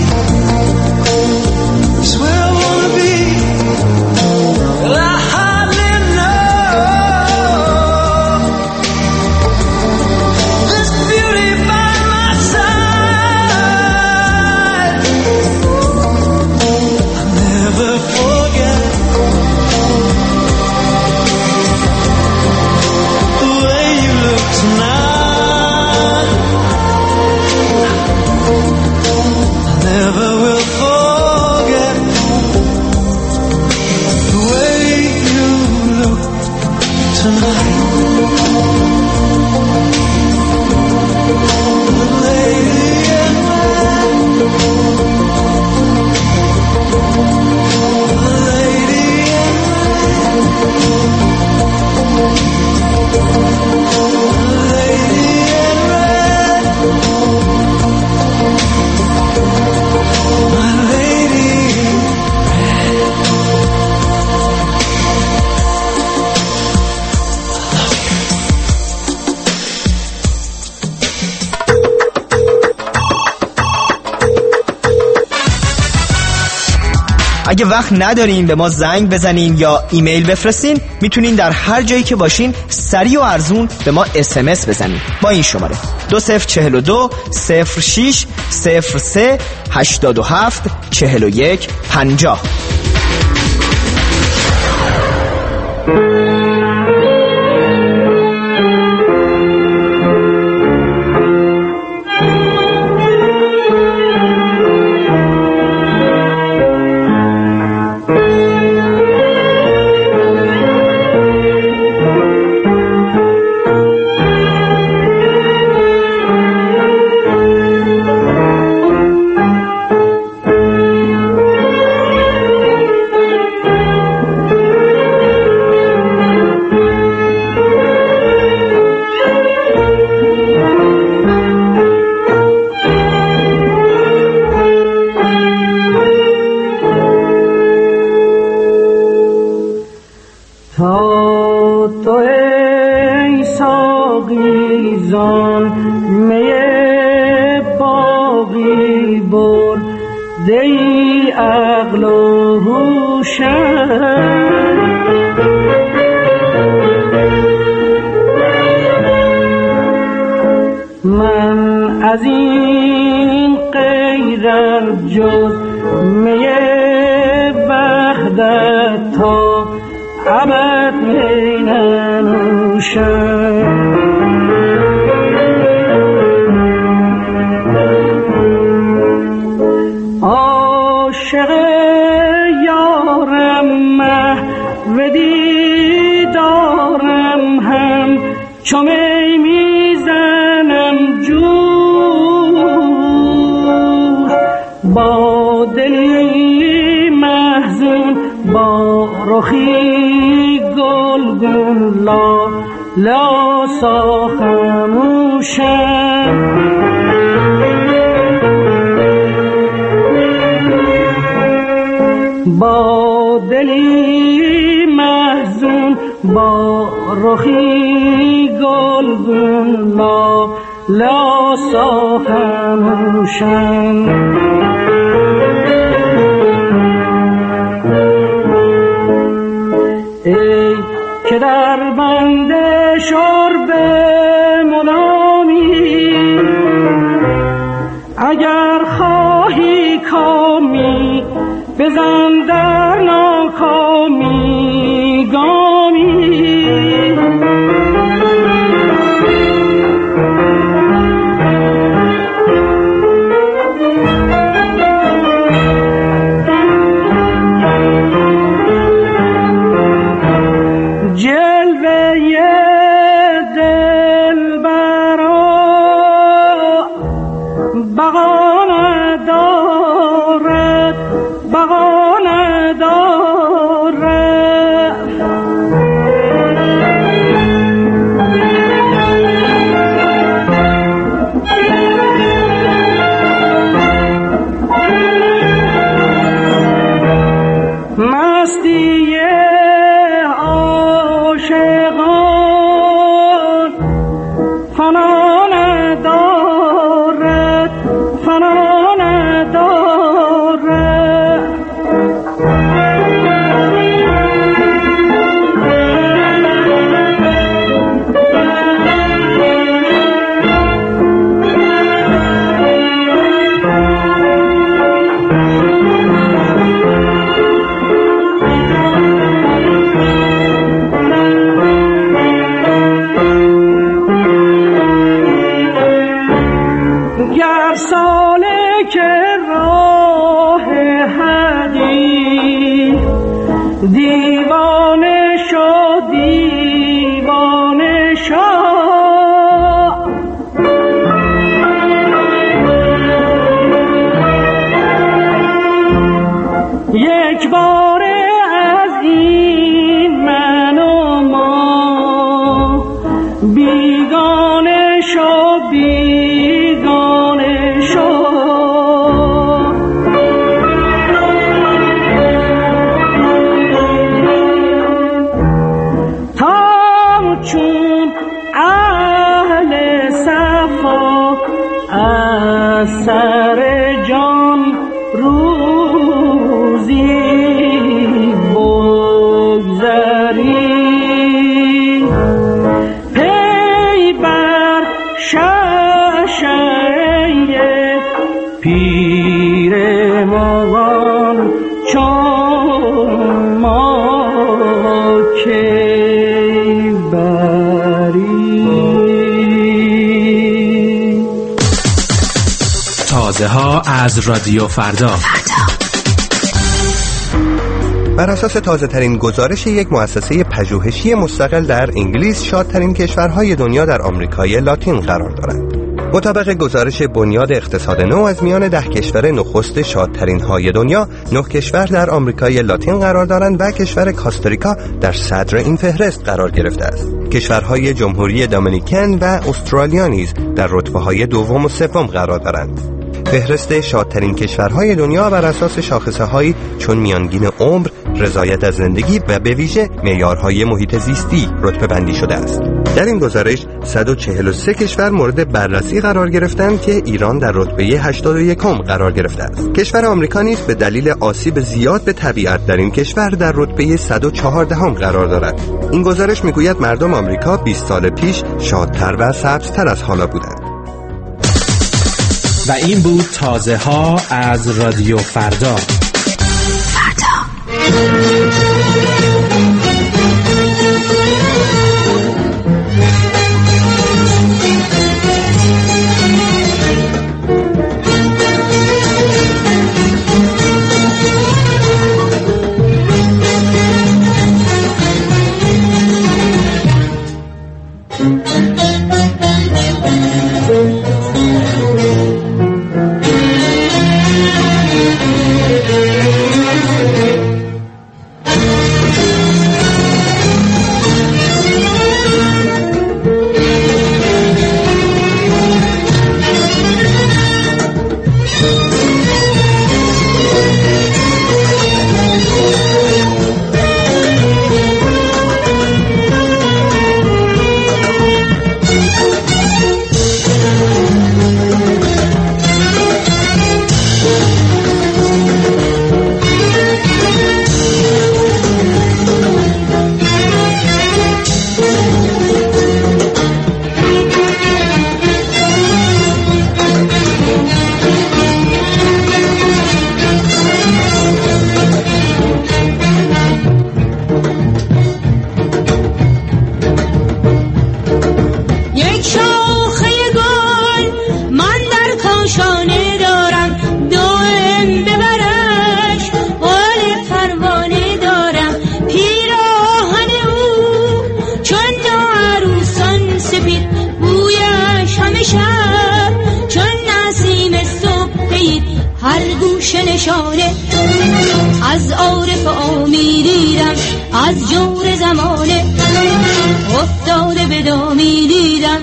It's where I wanna be. Well, I hardly know. اگه وقت ندارین به ما زنگ بزنین یا ایمیل بفرستین، میتونین در هر جایی که باشین سریع و ارزون به ما SMS بزنین با این شماره 2042 06 03 87 41 50. تا تو ای ساقی زان می باقی برده ای عقل و هوشم. من از این غیرت جز می وحدت تا ابد می ننوشم. عاشق یارم محو دیدارم هم چو می میزنم جوش. با دلی محزون با رخی گلگون لا خاموشم. با دلی محزون با رخی گلگون لا خاموشم. ای که در بند شرب ملامی اگر خواهی کامی بزن در ناکامی گامی. ها از رادیو فردا. بر اساس تازه ترین گزارش یک مؤسسه پژوهشی مستقل در انگلیس، شادترین کشورهای دنیا در آمریکای لاتین قرار دارند. مطابق گزارش بنیاد اقتصاد نو، از میان 10 کشور نخست شادترین های دنیا، 9 کشور در آمریکای لاتین قرار دارند و کشور کاستاریکا در صدر این فهرست قرار گرفته است. کشورهای جمهوری دامینیکن و استرالیا نیز در رتبه‌های دوم و سوم قرار دارند. فهرست شادترین کشورهای دنیا بر اساس شاخصه‌هایی چون میانگین عمر، رضایت از زندگی و به ویژه معیارهای محیط زیستی رتبه بندی شده است. در این گزارش 143 کشور مورد بررسی قرار گرفتند که ایران در رتبه 81 قرار گرفته است. کشور آمریکا نیز به دلیل آسیب زیاد به طبیعت در این کشور در رتبه 114 قرار دارد. این گزارش میگوید مردم آمریکا 20 سال پیش شادتر و سبزتر از حالا بودند. و این بود تازه ها از رادیو فردا. از عارف آمیدیدم، از جور زمانه افتاده به دامی دیدم.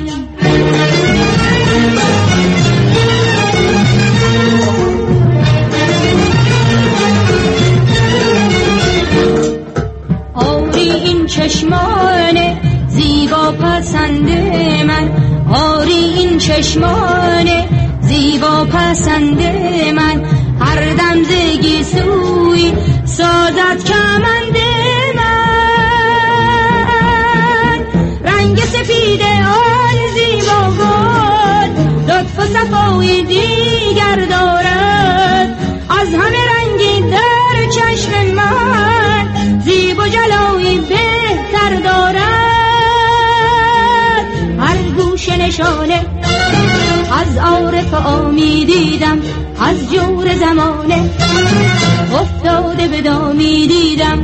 آری این چشمان زیبا پسند من، آری این چشمان زیبا پسند من، هر دم زگی سوی سازد کمند من. رنگ سفید آن زیبا گل لطف و صفای دیگر دارد، از همه رنگی در چشم من زیبا جلایی بهتر دارد. هر گوشه نشانه از عارف آمی دیدم، از جور زمانه افتاده به دامی دیدم.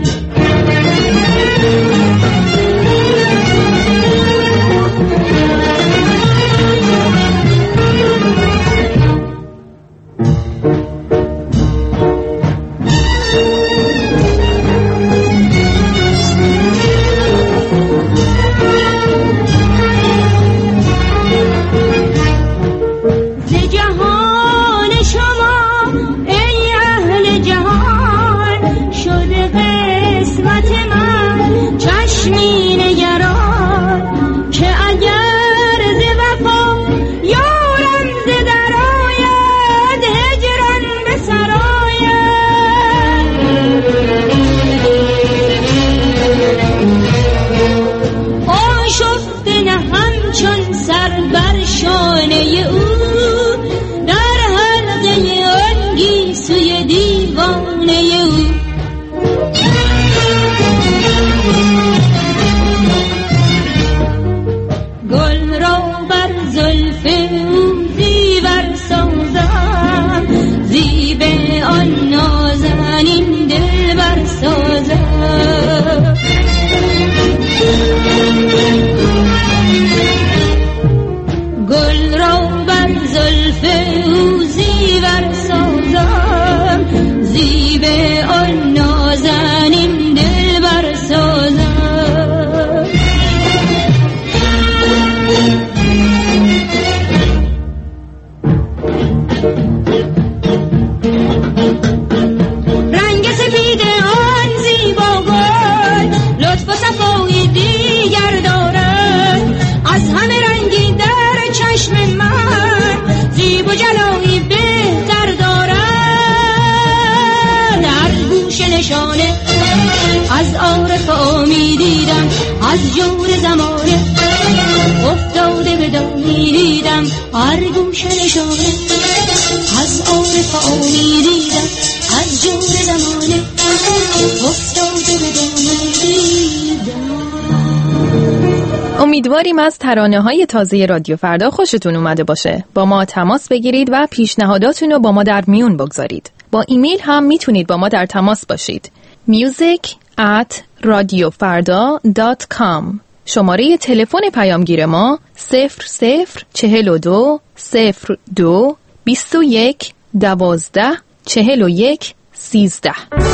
عارف آمی دیدم از جور زمانه افتاده به دامی دیدم هر گوشه نشانه از عارف آمی دیدم از جور زمانه افتاده به دامی دیدم. امیدواریم از ترانه‌های تازه رادیو فردا خوشتون اومده باشه. با ما تماس بگیرید و پیشنهاداتون رو با ما در میون بگذارید. با ایمیل هم میتونید با ما در تماس باشید. music@radiofarda.com. شماره تلفن پیامگیر ما 0042 02 21 12 41 13.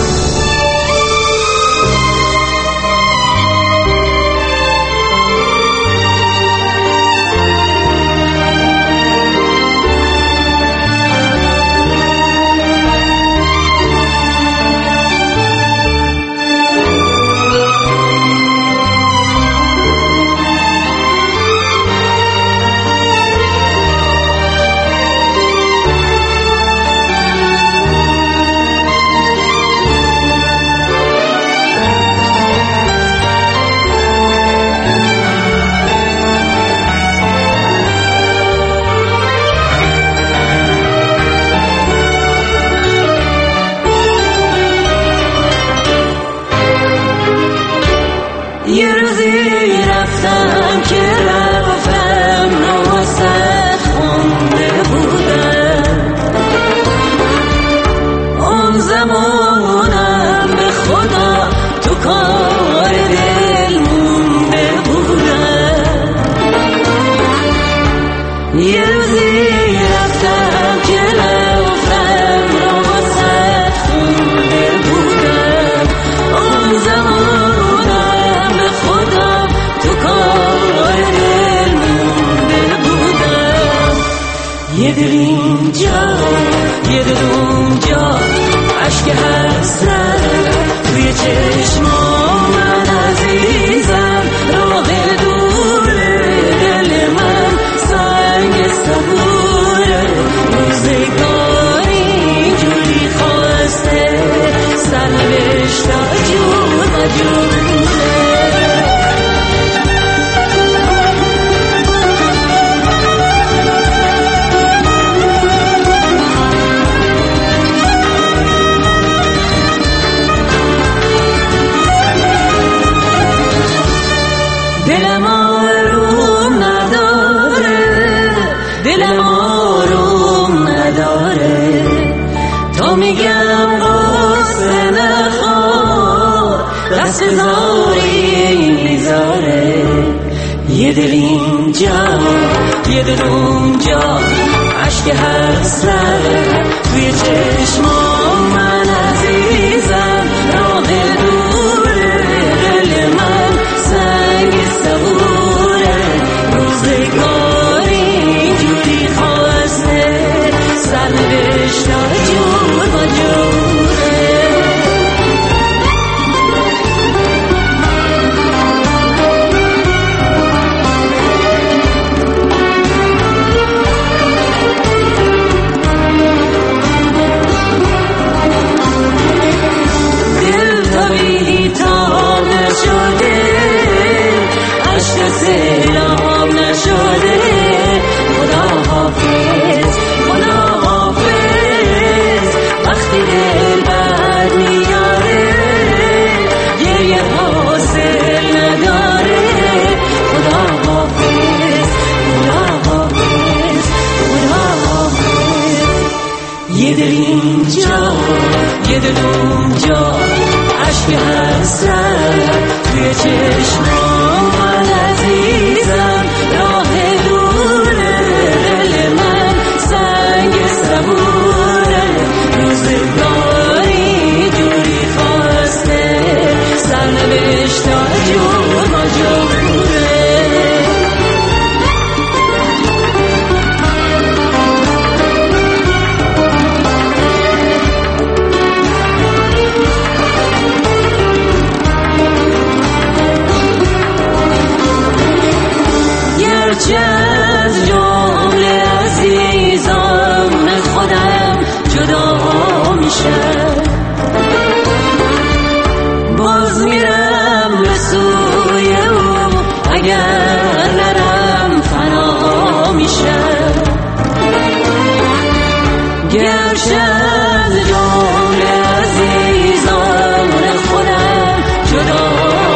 یه روزی رفتم که رفتم نوست خونده بودم اون زمانم به خدا تو کار دل مونده بودم یه روزی رفتم که رفتم نوست خونده بودم اون زمان یه دل اینجا عشق حسرت توی چشمام من عزیزم راه دوره دل من سنگ صبوره روزگاری جوری خواسته سرنوشت جور و جوره دلم آروم نداره تا میگم قصه نخور دست زاری میذاره یه دل اونجا عشق حسرت توی چشمام من عزیزم راه دوره دل من سنگ صبوره روزگاری جوری خواسته سرنوشت جور با جوره یه دل اونجا عشق حسرت توی چشمام من عزیزم راه دوره دل من سنگ صبوره روزگاری جوری خواسته سرنوشت جور ما جوره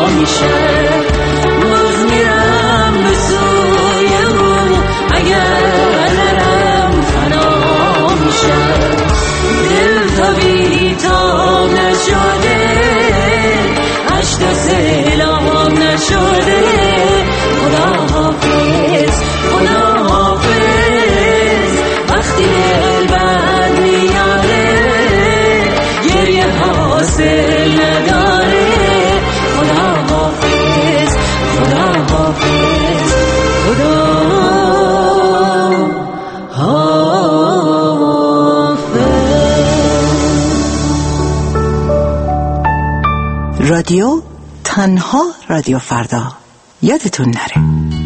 میشه باز میرم به سوی او اگر نرم فنا میشه دل تا بیتاب نشده عشق سیلاب نشده خدا حافظ خدا حافظ وقتی دل بد میاره گریه حاصل نداره خدا حافظ خدا حافظ خدا رادیو تنها رادیو فردا یادتون نره.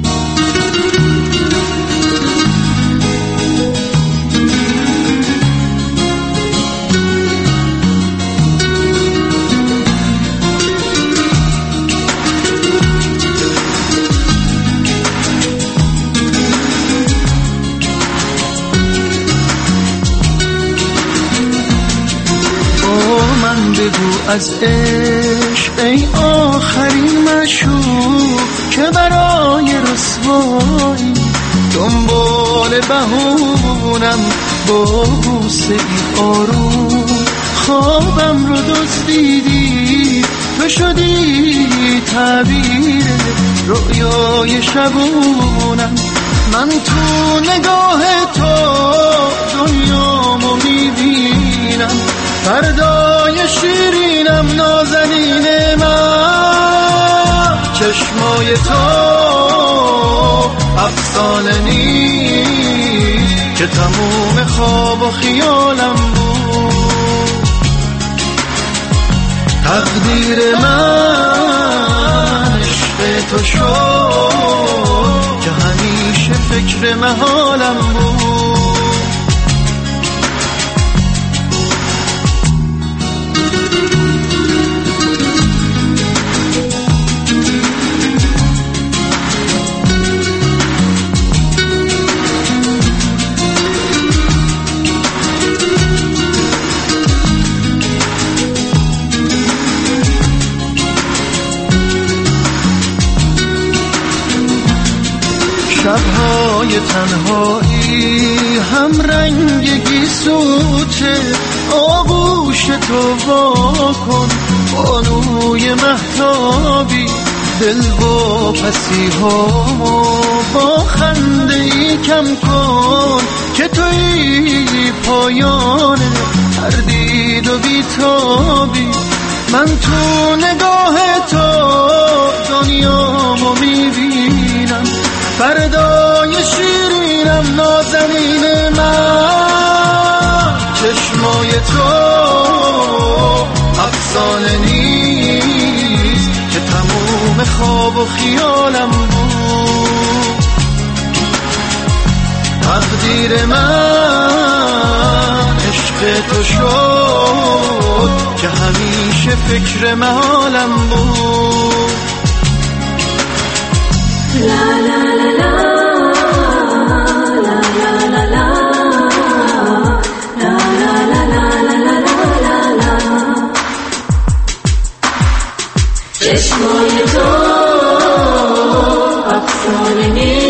بگو از عشق ای آخرین مشوق که برای رسوایی دنبال بهونم با بوسه ای آروم خوابم رو دزدیدی تو شدی تعبیر رؤیای شبونم من تو نگاه تو دنیامو میبینم فردای شیرینم نازنین من چشمای تو افسانه نیست که تموم خواب و خیالم بود تقدیر من عشق تو شد که همیشه فکر محالم بود شبهای تنهایی هم رنگ گیسوته آغوش تو واکن بانوی مهتابی دل با پسیهامو با خنده ای کم کن که توی پایان هر دید و بیتابی من تو نگاه تو دنیامو میبینم فردای شیرینم نازنین من چشمای تو افسانه نیست که تموم خواب و خیالم بود تقدیر من عشق تو شد که همیشه فکر محالم بود لا لا لا لا چشمای تو افسانه نیست